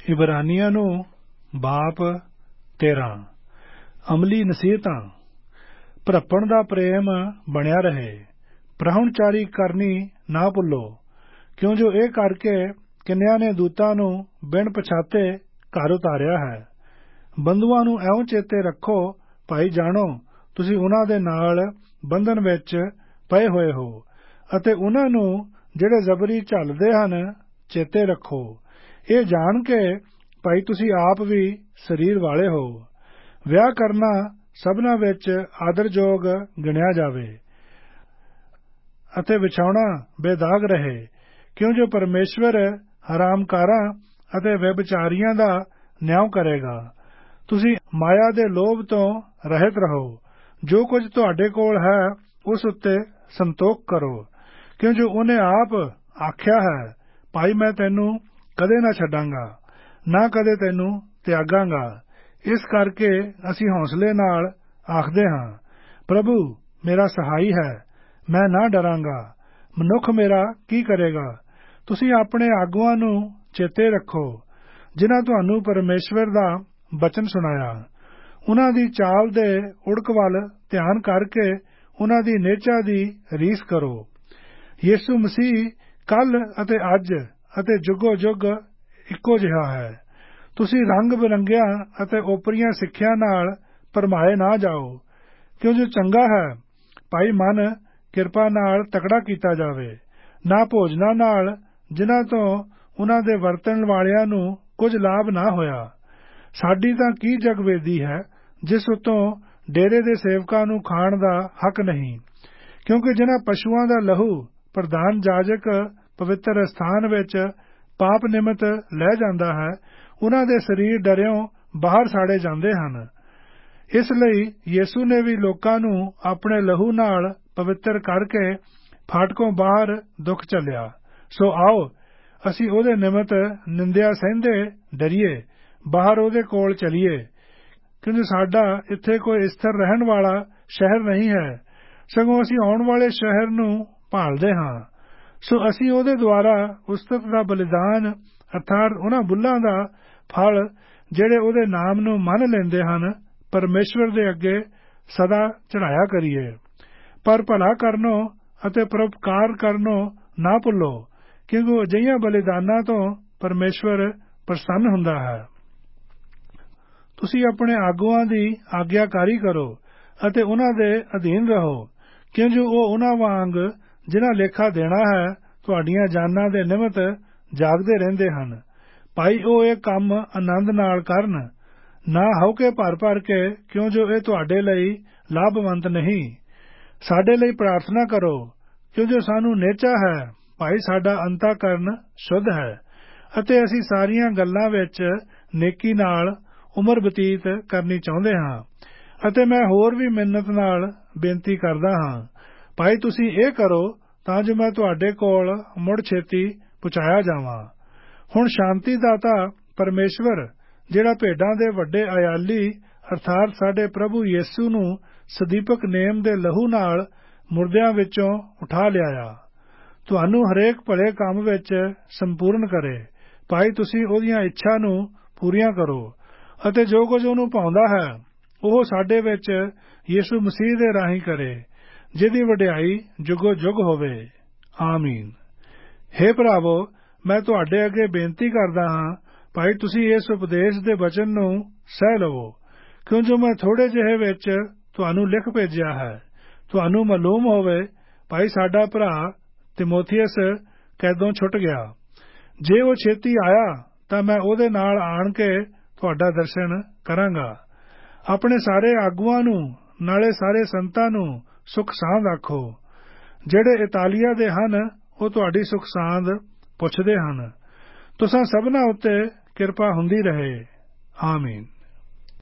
ਇਬਰਾਨੀਆਂ ਨੂੰ ਬਾਪ 13। ਅਮਲੀ ਨਸੀਹਤਾਂ। ਭਰਪਣ ਦਾ ਪ੍ਰੇਮ ਬਣਿਆ ਰਹੇ। ਪ੍ਰਾਹੁਣਚਾਰੀ ਕਰਨੀ ਨਾ ਭੁੱਲੋ, ਕਿਉਂ ਜੋ ਇਹ ਕਰਕੇ ਕਿੰਨਿਆਂ ਨੇ ਦੂਤਾਂ ਨੂੰ ਬਿਨ ਪਛਾਤੇ ਘਰ ਉਤਾਰਿਆ ਹੈ। ਬੰਧੂਆਂ ਨੂੰ ਇਉਂ ਚੇਤੇ ਰੱਖੋ, ਭਾਈ ਜਾਣੋ ਤੁਸੀਂ ਉਹਨਾਂ ਦੇ ਨਾਲ ਬੰਧਨ ਵਿੱਚ ਪਏ ਹੋਏ ਹੋ, ਅਤੇ ਉਹਨਾਂ ਨੂੰ ਜਿਹੜੇ ਜ਼ਬਰੀ ਝੱਲਦੇ ਹਨ ਚੇਤੇ ਰੱਖੋ, ਇਹ ਜਾਣ ਕੇ ਭਾਈ ਤੁਸੀਂ ਆਪ ਵੀ ਸਰੀਰ ਵਾਲੇ ਹੋ। ਵਿਆਹ ਕਰਨਾ ਸਭਨਾਂ ਵਿੱਚ ਆਦਰਯੋਗ ਗਿਣਿਆ ਜਾਵੇ, ਅਤੇ ਵਿਛਾਉਣਾ ਬੇਦਾਗ ਰਹੇ, ਕਿਉਂ ਜੋ ਪਰਮੇਸ਼ਵਰ ਹਰਾਮਕਾਰਾਂ ਅਤੇ ਵਿਭਚਾਰੀਆਂ ਦਾ ਨਿਆਂ ਕਰੇਗਾ। ਤੁਸੀਂ ਮਾਇਆ ਦੇ ਲੋਭ ਤੋਂ ਰਹਿਤ ਰਹੋ। ਜੋ ਕੁਝ ਤੁਹਾਡੇ ਕੋਲ ਹੈ ਉਸ ਉੱਤੇ ਸੰਤੋਖ ਕਰੋ, ਕਿਉਂ ਜੋ ਉਹਨੇ ਆਪ ਆਖਿਆ ਹੈ, ਭਾਈ ਮੈਂ ਤੈਨੂੰ ਕਦੇ ਨਾ ਛੱਡਾਂਗਾ, ਨਾ ਕਦੇ ਤੈਨੂੰ ਤਿਆਗਾਂਗਾ। ਇਸ ਕਰਕੇ ਅਸੀਂ ਹੌਸਲੇ ਨਾਲ ਆਖਦੇ ਹਾਂ, ਪ੍ਰਭੂ ਮੇਰਾ ਸਹਾਈ ਹੈ, ਮੈਂ ਨਾ ਡਰਾਂਗਾ। ਮਨੁੱਖ ਮੇਰਾ ਕੀ ਕਰੇਗਾ। ਤੁਸੀਂ ਆਪਣੇ ਆਗੂਆਂ ਨੂੰ ਚੇਤੇ ਰੱਖੋ, ਜਿਨ੍ਹਾਂ ਤੁਹਾਨੂੰ ਪਰਮੇਸ਼ਵਰ ਦਾ ਬਚਨ ਸੁਣਾਇਆ। ਉਹਨਾਂ ਦੀ ਚਾਲ ਦੇ ਉੜਕ ਵੱਲ ਧਿਆਨ ਕਰਕੇ ਉਹਨਾਂ ਦੀ ਨੇਚਾ ਦੀ ਰੀਸ ਕਰੋ। ਯਿਸੂ ਮਸੀਹ ਕੱਲ੍ਹ ਅਤੇ ਅੱਜ ਅਤੇ ਜੁਗੋ ਜੁਗ ਇੱਕੋ ਜਿਹਾ ਹੈ। ਤੁਸੀਂ ਰੰਗ ਬਿਰੰਗੀਆਂ ਅਤੇ ਓਪਰੀਆਂ ਸਿੱਖਿਆ ਨਾਲ ਭਰਮਾਏ ਨਾ ਜਾਓ, ਕਿਉਂ ਜੋ ਚੰਗਾ ਹੈ ਭਾਈ ਮਨ ਕਿਰਪਾ ਨਾਲ ਤਕੜਾ ਕੀਤਾ ਜਾਵੇ, ਨਾ ਭੋਜਨਾਂ ਨਾਲ ਜਿਨ੍ਹਾਂ ਤੋਂ ਉਹਨਾਂ ਦੇ ਵਰਤਣ ਵਾਲਿਆਂ ਨੂੰ ਕੁਝ ਲਾਭ ਨਾ ਹੋਇਆ। ਸਾਡੀ ਤਾਂ ਕੀ ਜਗਵੇਦੀ ਹੈ, ਜਿਸ ਉਤੋਂ ਡੇਰੇ ਦੇ ਸੇਵਕਾਂ ਨੂੰ ਖਾਣ ਦਾ ਹੱਕ ਨਹੀਂ, ਕਿਉਂਕਿ ਜਿਨ੍ਹਾਂ ਪਸ਼ੂਆਂ ਦਾ ਲਹੂ ਪ੍ਰਧਾਨ ਜਾਜਕ ਪਵਿੱਤਰ ਸਥਾਨ ਵਿੱਚ ਪਾਪ ਨਿਮਤ ਲੈ ਜਾਂਦਾ ਹੈ, ਉਹਨਾਂ ਦੇ ਸਰੀਰ ਡਰਿਓਂ ਬਾਹਰ ਸਾੜੇ ਜਾਂਦੇ ਹਨ। ਇਸ ਲਈ ਯਿਸੂ ਨੇ ਵੀ ਲੋਕਾਂ ਨੂੰ ਆਪਣੇ ਲਹੂ ਨਾਲ ਪਵਿੱਤਰ ਕਰਕੇ ਫਾਟਕੋਂ ਬਾਹਰ ਦੁੱਖ ਝੱਲਿਆ। ਸੋ ਆਓ ਅਸੀਂ ਉਹਦੇ ਨਿਮਤ ਨਿੰਦਿਆ ਸਹਿੰਦੇ ਡਰੀਏ, ਬਾਹਰ ਉਹਦੇ ਕੋਲ ਚਲੀਏ, ਕਿਉਂਕਿ ਸਾਡਾ ਇੱਥੇ ਕੋਈ ਸਥਿਰ ਰਹਿਣ ਵਾਲਾ ਸ਼ਹਿਰ ਨਹੀਂ ਹੈ, ਸਗੋਂ ਅਸੀਂ ਆਉਣ ਵਾਲੇ ਸ਼ਹਿਰ ਨੂੰ ਭਾਲਦੇ ਹਾਂ। ਸੋ ਅਸੀਂ ਉਹਦੇ ਦੁਆਰਾ ਉਸਤਤ ਦਾ ਬਲਿਦਾਨ ਅਰਥਾਤ ਉਹਨਾਂ ਬੁੱਲਾਂ ਦਾ ਫਲ ਜਿਹੜੇ ਉਹਦੇ ਨਾਮ ਨੂੰ ਮੰਨ ਲੈਂਦੇ ਹਨ, ਪਰਮੇਸ਼ਵਰ ਦੇ ਅੱਗੇ ਸਦਾ ਚੜ੍ਹਾਇਆ ਕਰੀਏ। ਪਰ ਭਲਾ ਕਰਨੋਂ ਅਤੇ ਪਰਉਪਕਾਰ ਕਰਨੋਂ ਨਾ ਭੁੱਲੋ, ਕਿਉਂਕਿ ਅਜਿਹੀਆਂ ਬਲਿਦਾਨਾਂ ਤੋਂ ਪਰਮੇਸ਼ਵਰ ਪ੍ਰਸੰਨ ਹੁੰਦਾ ਹੈ। ਤੁਸੀਂ ਆਪਣੇ ਆਗੂਆਂ ਦੀ ਆਗਿਆਕਾਰੀ ਕਰੋ ਅਤੇ ਉਹਨਾਂ ਦੇ ਅਧੀਨ ਰਹੋ, ਕਿਉਂ ਜੋ ਉਹ ਉਹਨਾਂ ਵਾਂਗ ਜਿਨ੍ਹਾਂ ਲੇਖਾ ਦੇਣਾ ਹੈ ਤੁਹਾਡੀਆਂ ਜਾਨਾਂ ਦੇ ਨਿਮਤ ਜਾਗਦੇ ਰਹਿੰਦੇ ਹਨ। ਭਾਈ ਉਹ ਇਹ ਕੰਮ ਆਨੰਦ ਨਾਲ ਕਰਨ, ਨਾ ਹਉਕੇ ਭਰ ਕੇ, ਕਿਉਂ ਜੋ ਇਹ ਤੁਹਾਡੇ ਲਈ ਲਾਭਵੰਤ ਨਹੀਂ। ਸਾਡੇ ਲਈ ਪ੍ਰਾਰਥਨਾ ਕਰੋ, ਕਿਉਂ ਜੋ ਸਾਨੂੰ ਨੇਚਾ ਹੈ ਭਾਈ ਸਾਡਾ ਅੰਤःਕਰਨ ਸ਼ੁੱਧ ਹੈ, ਅਤੇ ਅਸੀਂ ਸਾਰੀਆਂ ਗੱਲਾਂ ਵਿੱਚ ਨੇਕੀ ਨਾਲ ਉਮਰ ਬਤੀਤ ਕਰਨੀ ਚਾਹੁੰਦੇ ਹਾਂ। ਅਤੇ ਮੈਂ ਹੋਰ ਵੀ ਮਿੰਨਤ ਨਾਲ ਬੇਨਤੀ ਕਰਦਾ ਹਾਂ, ਭਾਈ ਤੁਸੀਂ ਇਹ ਕਰੋ ਤਾਂ ਜੋ ਮੈਂ ਤੁਹਾਡੇ ਕੋਲ ਮੁੜ ਛੇਤੀ ਪਹੁੰਚਾਇਆ ਜਾਵਾਂ। ਹੁਣ ਸ਼ਾਂਤੀ ਦਾਤਾ ਪਰਮੇਸ਼ਵਰ, ਜਿਹੜਾ ਭੇਡਾਂ ਦੇ ਵੱਡੇ ਅਯਾਲੀ ਅਰਥਾਤ ਸਾਡੇ ਪ੍ਰਭੂ ਯਿਸੂ ਨੂੰ ਸਦੀਪਕ ਨੇਮ ਦੇ ਲਹੂ ਨਾਲ ਮੁਰਦਿਆਂ ਵਿੱਚੋਂ ਉਠਾ ਲਿਆਇਆ, ਤੁਹਾਨੂੰ ਹਰੇਕ ਭਲੇ ਕੰਮ ਵਿੱਚ ਸੰਪੂਰਨ ਕਰੇ। ਭਾਈ ਤੁਸੀਂ ਉਹਦੀਆਂ ਇੱਛਾ ਨੂੰ ਪੂਰੀਆਂ ਕਰੋ, ਅਤੇ ਜੋ ਕੁਝ ਉਹਨੂੰ ਭਾਉਂਦਾ ਹੈ ਉਹ ਸਾਡੇ ਵਿੱਚ ਯਿਸੂ ਮਸੀਹ ਦੇ ਰਾਹੀਂ ਕਰੇ, ਜਿਹਦੀ ਵਡਿਆਈ ਜੁਗੋ ਜੁਗ ਹੋਵੇ। ਆਮੀਨ। ਹੇ ਭਰਾਵੋ, ਮੈਂ ਤੁਹਾਡੇ ਅੱਗੇ ਬੇਨਤੀ ਕਰਦਾ ਹਾਂ, ਭਾਈ ਤੁਸੀਂ ਇਸ ਉਪਦੇਸ਼ ਦੇ ਵਚਨ ਨੂੰ ਸਹਿ ਲਵੋ, ਕਿਉਂ ਜੋ ਮੈਂ ਥੋੜੇ ਜਿਹੇ ਵਿੱਚ ਤੁਹਾਨੂੰ ਲਿਖ ਭੇਜਿਆ ਹੈ। ਤੁਹਾਨੂੰ ਮਾਲੂਮ ਹੋਵੇ ਭਾਈ ਸਾਡਾ ਭਰਾ ਤਿਮੋਥੀਅਸ ਕੈਦੋਂ ਛੁੱਟ ਗਿਆ। ਜੇ ਉਹ ਛੇਤੀ ਆਇਆ ਤਾਂ ਮੈਂ ਉਹਦੇ ਨਾਲ ਆਣ ਕੇ ਤੁਹਾਡਾ ਦਰਸ਼ਨ ਕਰਾਂਗਾ। ਆਪਣੇ ਸਾਰੇ ਆਗੂਆਂ ਨੂੰ ਨਾਲੇ ਸਾਰੇ ਸੰਤਾਂ ਨੂੰ ਸੁਖ ਸਾਂਦ ਆਖੋ। ਜਿਹੜੇ ਇਤਾਲੀਆ ਦੇ ਹਨ ਉਹ ਤੁਹਾਡੀ ਸੁਖ ਸਾਂਦ ਪੁੱਛਦੇ ਹਨ। ਤੁਸਾਂ ਸਭਨਾਂ ਉੱਤੇ ਕਿਰਪਾ ਹੁੰਦੀ ਰਹੇ। ਆਮੀਨ।